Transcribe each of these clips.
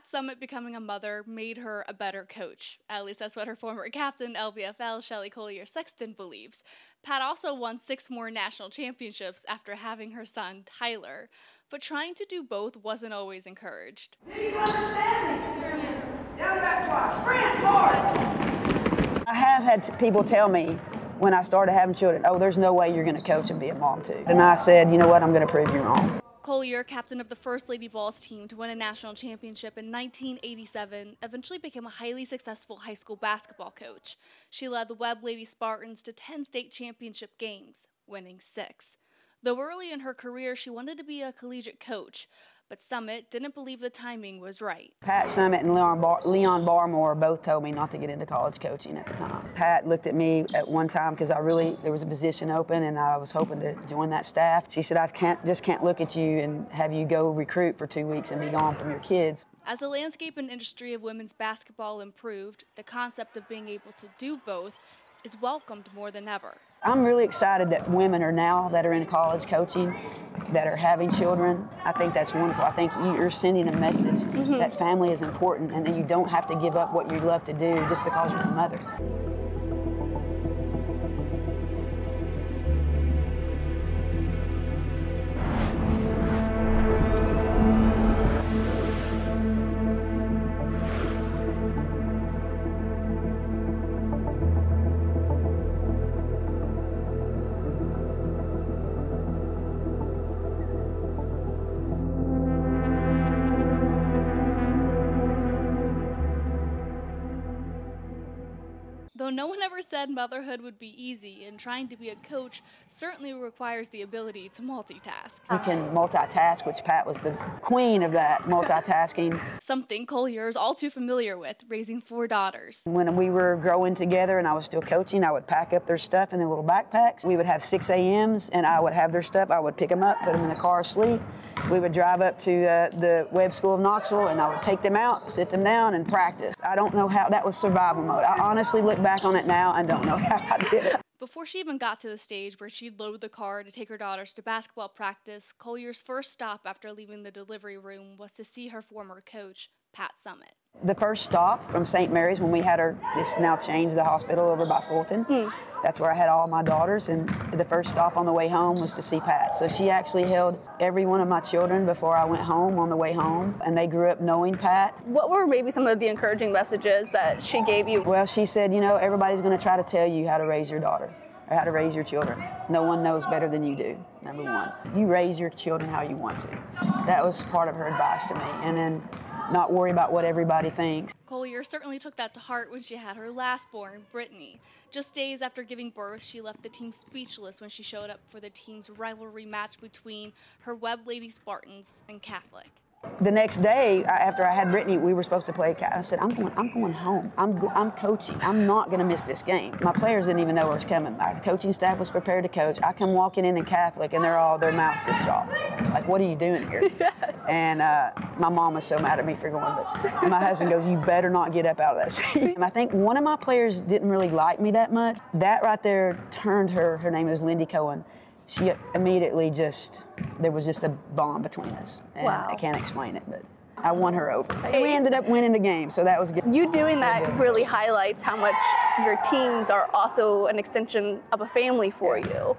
Pat Summitt becoming a mother made her a better coach. At least that's what her former captain, LBFL Shelly Collier-Sexton, believes. Pat also won 6 more national championships after having her son, Tyler. But trying to do both wasn't always encouraged. Do you understand me? Down back squat, sprint hard. I have had people tell me when I started having children, oh, there's no way you're going to coach and be a mom too. And I said, you know what, I'm going to prove you wrong. Collier, captain of the first Lady Vols team to win a national championship in 1987, eventually became a highly successful high school basketball coach. She led the Webb Lady Spartans to 10 state championship games, winning 6. Though early in her career, she wanted to be a collegiate coach, but Summitt didn't believe the timing was right. Pat Summitt and Leon Barmore both told me not to get into college coaching at the time. Pat looked at me at one time because there was a position open and I was hoping to join that staff. She said, I just can't look at you and have you go recruit for 2 weeks and be gone from your kids. As the landscape and industry of women's basketball improved, the concept of being able to do both is welcomed more than ever. I'm really excited that women are now that are in college coaching, that are having children. I think that's wonderful. I think you're sending a message that family is important and that you don't have to give up what you love to do just because you're a mother. Though no one ever said motherhood would be easy, and trying to be a coach certainly requires the ability to multitask. You can multitask, which Pat was the queen of that, multitasking. Something Collier is all too familiar with, raising 4 daughters. When we were growing together and I was still coaching, I would pack up their stuff in their little backpacks. We would have 6 a.m.s and I would have their stuff. I would pick them up, put them in the car, sleep. We would drive up to the Webb School of Knoxville and I would take them out, sit them down and practice. I don't know how, that was survival mode. I honestly look back on it now and don't know how I did it. Before she even got to the stage where she'd load the car to take her daughters to basketball practice, Collier's first stop after leaving the delivery room was to see her former coach, Pat Summitt. The first stop from St. Mary's when we had her, this now changed the hospital over by Fulton. That's where I had all my daughters, and the first stop on the way home was to see Pat. So she actually held every one of my children before I went home on the way home, and they grew up knowing Pat. What were maybe some of the encouraging messages that she gave you? Well, she said, you know, everybody's going to try to tell you how to raise your daughter or how to raise your children. No one knows better than you do, number one. You raise your children how you want to. That was part of her advice to me. And then not worry about what everybody thinks. Collier certainly took that to heart when she had her last born, Brittany. Just days after giving birth, she left the team speechless when she showed up for the team's rivalry match between her Webb Lady Spartans and Catholic. The next day, after I had Brittany, we were supposed to play. I said, I'm going home. I'm coaching. I'm not going to miss this game. My players didn't even know it was coming. My coaching staff was prepared to coach. I come walking in Catholic, and their mouth just dropped. Like, what are you doing here? Yes. And my mom was so mad at me for going, but my husband goes, you better not get up out of that seat. And I think one of my players didn't really like me that much. That right there turned her. Her name is Lindy Cohen. She immediately there was just a bond between us. And wow. I can't explain it, but I won her over. And we ended up winning the game, so that was good. You doing that really highlights how much your teams are also an extension of a family for you.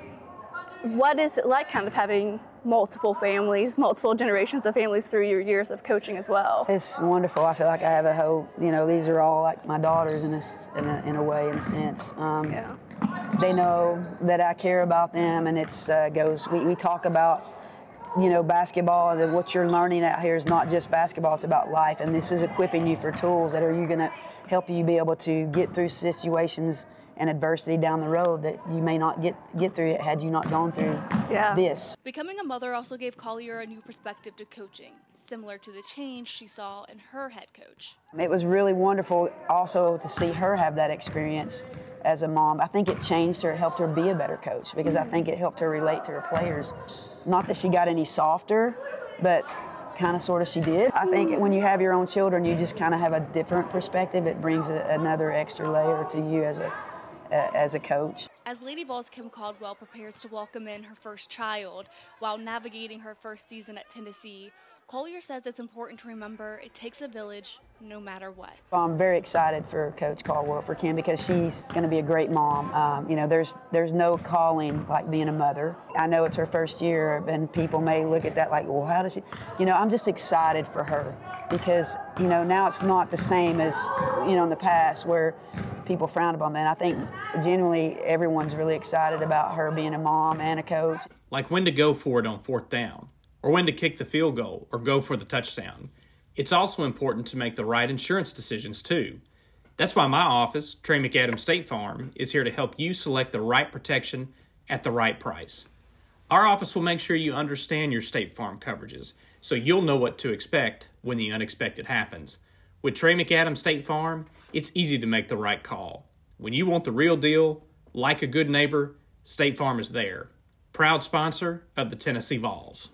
What is it like kind of having multiple families, multiple generations of families through your years of coaching as well? It's wonderful. I feel like I have a whole, these are all like my daughters in a way, in a sense. Yeah. They know that I care about them, and we talk about, basketball, and what you're learning out here is not just basketball, it's about life, and this is equipping you for tools that are going to help you be able to get through situations and adversity down the road that you may not get through it had you not gone through this. Becoming a mother also gave Collier a new perspective to coaching, similar to the change she saw in her head coach. It was really wonderful also to see her have that experience as a mom. I think it changed her, it helped her be a better coach, because I think it helped her relate to her players. Not that she got any softer, but kind of sort of she did. I think when you have your own children, you just kind of have a different perspective. It brings another extra layer to you as a coach. As Lady Vols Kim Caldwell prepares to welcome in her first child while navigating her first season at Tennessee, Collier says it's important to remember it takes a village no matter what. I'm very excited for Coach Caldwell, for Kim, because she's going to be a great mom. There's no calling like being a mother. I know it's her first year, and people may look at that like, well, how does she? I'm just excited for her because, now it's not the same as, in the past where people frowned upon that. I think genuinely everyone's really excited about her being a mom and a coach. Like when to go for it on 4th down, or when to kick the field goal or go for the touchdown. It's also important to make the right insurance decisions too. That's why my office, Trey McAdams State Farm, is here to help you select the right protection at the right price. Our office will make sure you understand your State Farm coverages so you'll know what to expect when the unexpected happens. With Trey McAdams State Farm, it's easy to make the right call. When you want the real deal, like a good neighbor, State Farm is there. Proud sponsor of the Tennessee Vols.